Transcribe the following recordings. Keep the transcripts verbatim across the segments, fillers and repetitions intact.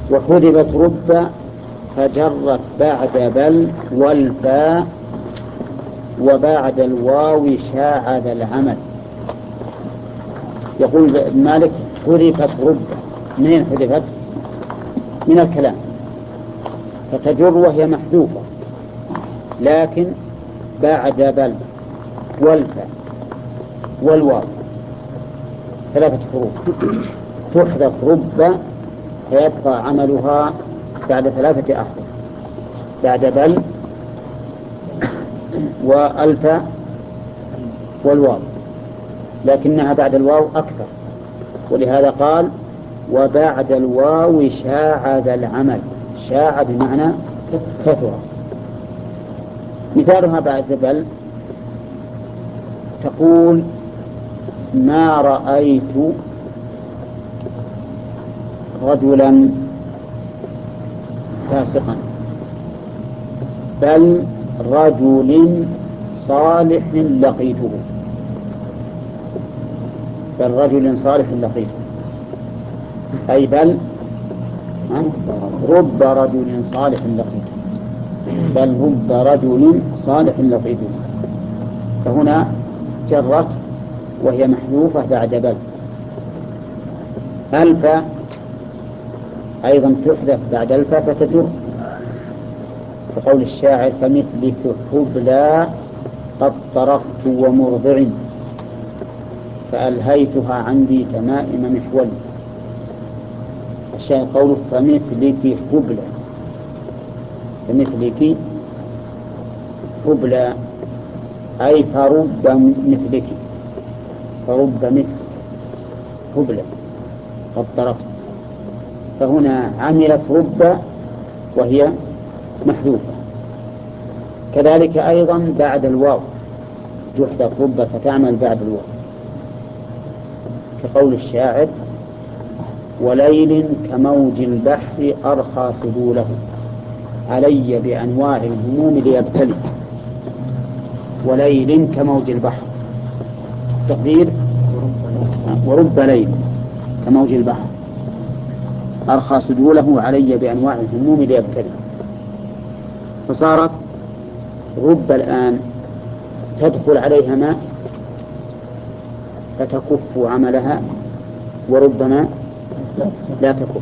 وحذفت رب فجرت بعد بل والفاء وبعد الواو شاع ذا العمل. يقول ابن مالك حذفت رب. منين حذفت؟ من الكلام، فتجر وهي محذوفة، لكن بعد بل والفاء والواو ثلاثة حروف تحذف رب فيبقى عملها بعد ثلاثة أحرف، بعد بل والفاء والواو، لكنها بعد الواو أكثر، ولهذا قال وبعد الواو شاع ذا العمل. شاع بمعنى كثر. مثالها بعد بل تقول ما رأيت رجلا فاسقا بل رجل صالح لقيته، بل رجل صالح لقيته، أي بل رب رجل صالح لقيته، بل رب رجل صالح لقيته. فهنا جرت وهي محذوفة بعد بل. ألف أيضا تحذف بعد ألف فتجر، وقول الشاعر فمثلك حبلى قد طرقت ومرضع فألهيتها عندي تمائم محول. الشاعر قوله فمثلك حبلى، فمثلك حبلى أي فرب مثلك، فرب مثلك حبلى قد طرقت. فهنا عملت رب وهي محذوفة. كذلك أيضا بعد الواو تحذف رب فتعمل بعد الواو، كقول الشاعر وليل كموج البحر أرخى سبوله علي بأنواع الهموم ليبتلي. وليل كموج البحر، تقدير ورب ليل كموج البحر أرخى سدوله علي بأنواع الهموم ليبتلي. فصارت رب الآن تدخل عليها ماء فتكف عملها، وربما لا تكف،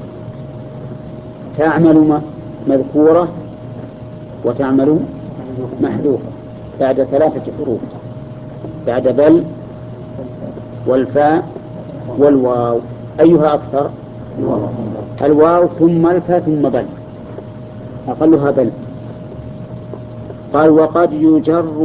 تعمل مذكورة وتعمل محذوفة بعد ثلاثة حروف، بعد بل والفاء والواو. أيها أكثر؟ الواو ثم الفاء ثم بل، أقلها بل. قال وقد يجر